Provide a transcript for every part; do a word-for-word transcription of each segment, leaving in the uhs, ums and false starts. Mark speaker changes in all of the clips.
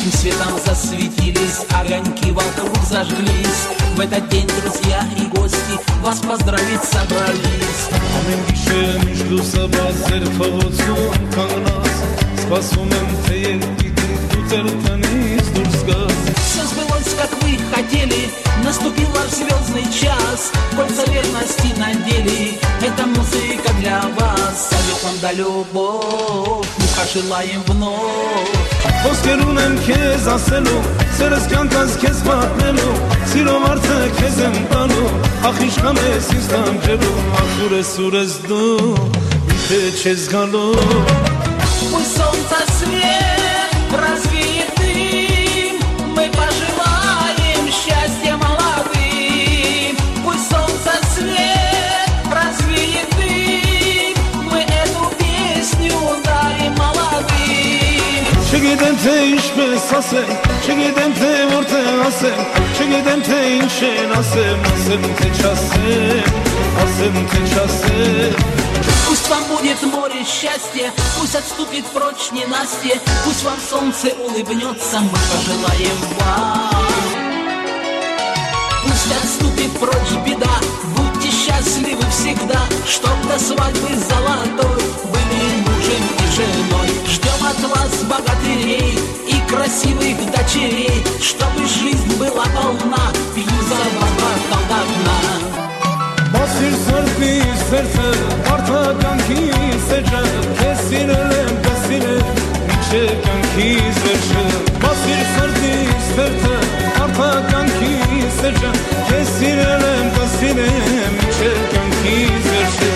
Speaker 1: Ярким светом засветились, огоньки вокруг зажглись. В этот день друзья и гости вас поздравить собрались.
Speaker 2: Ամեն գիշեր միշտ լուսաբաց ձեր փողոցում կանգնած, սպասում եմ թե երկիքի դու ձեր տնից դուրս գաս.
Speaker 1: Все сбылось, как вы хотели, наступил ваш звездный час. Кольца верности надели, это музыка для вас. Совет вам да любовь, мы пожелаем вновь.
Speaker 2: Խոսքերուն եմ քեզ ասելու, սերս կյանքած քեզ պատմելու, սիրո մարդը քեզ եմ տալու, ախ իշխան ես ինձ տանջելու, ախ ուր ես ուր ես դու, ինքը չես գալու.
Speaker 1: Пусть солнце свет развеет дым, мы пожелаем счастья молодым. Пусть солнце свет развеет дым, мы эту песню дарим молодым.
Speaker 2: Չգիտեմ թե ինչպես ասեմ, չգիտեմ թե որտեղ ասեմ, չգիտեմ թե ինչ են ասեմ, ասեմ թե չասեմ, ասեմ թե չասեմ.
Speaker 1: Пусть вам будет море счастья, пусть отступит прочь ненастье, пусть вам солнце улыбнется, мы пожелаем вам. Пусть отступит прочь беда, будьте счастливы всегда, чтоб до свадьбы золотой были мужем и женой. Ждем от вас богатырей и красивых дочерей, чтобы жизнь была полна, пью за вас бокал до дна.
Speaker 2: Մասիր սրտի սերտը, արդականքի սեջը, քեզ սիրել եմ, կսիրել, միչե կյանքի վերջը. Մասիր սրտի սերտը, արդականքի սեջը, քեզ սիրել եմ, կսիրել, միչե կյանքի վերջը.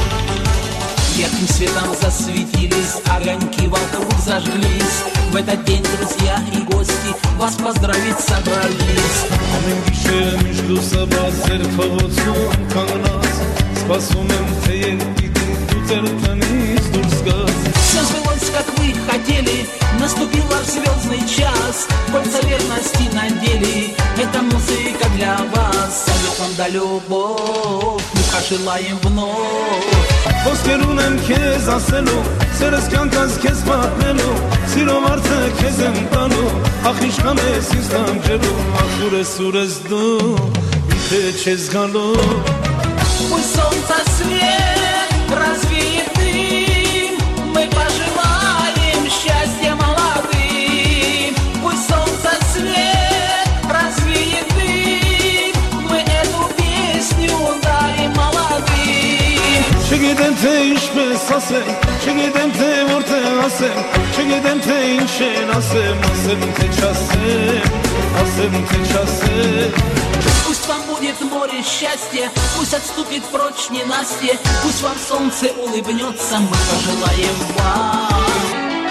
Speaker 1: Ярким светом засветились, огоньки вокруг зажглись. В этот день друзья и гости вас поздравить собрались.
Speaker 2: Ամեն գիշեր միշտ լուսաբաց ձեր փողոցում կանգնած, սպասում եմ թե երկիքի դու ձեր տնից դուրս գաս.
Speaker 1: Все сбылось, как вы хотели, наступил ваш звездный час. Кольца верности надели, это музыка для вас. Совет вам да любовь, мы пожелаем вновь.
Speaker 2: Խոսքերուն եմ քեզ ասելու, սերս կյանքած քեզ պատմելու, սիրո մարդը քեզ եմ տալու, ախ իշխան ես ինձ տանջելու, ախ ուր ես ուր ես դու, ինքը չես գալու.
Speaker 1: Пусть солнце свет развеет дым, мы пожелаем счастья молодым. Пусть солнце свет развеет дым, мы эту песню дарим молодым.
Speaker 2: Չգիտեմ թե ինչպես ասեմ, չգիտեմ թե որտեղ ասեմ, չգիտեմ թե ինչ են ասեմ, ասեմ թե չասեմ, ասեմ թե չասեմ.
Speaker 1: Пусть вам будет море счастья, пусть отступит прочь ненастье, пусть вам солнце улыбнется, мы пожелаем вам.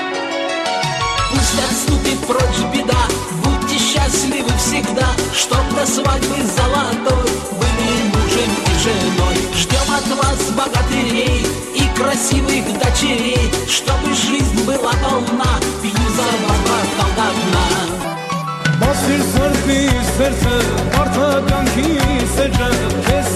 Speaker 1: Пусть отступит прочь беда, будьте счастливы всегда, чтоб до свадьбы золотой были мужем и женой. Ждем от вас богатырей и красивых дочерей, чтобы жизнь была полна, пью за вас бокал до дна.
Speaker 2: Մասիր սրտի սերտը, արդականքի սեջը, քեզ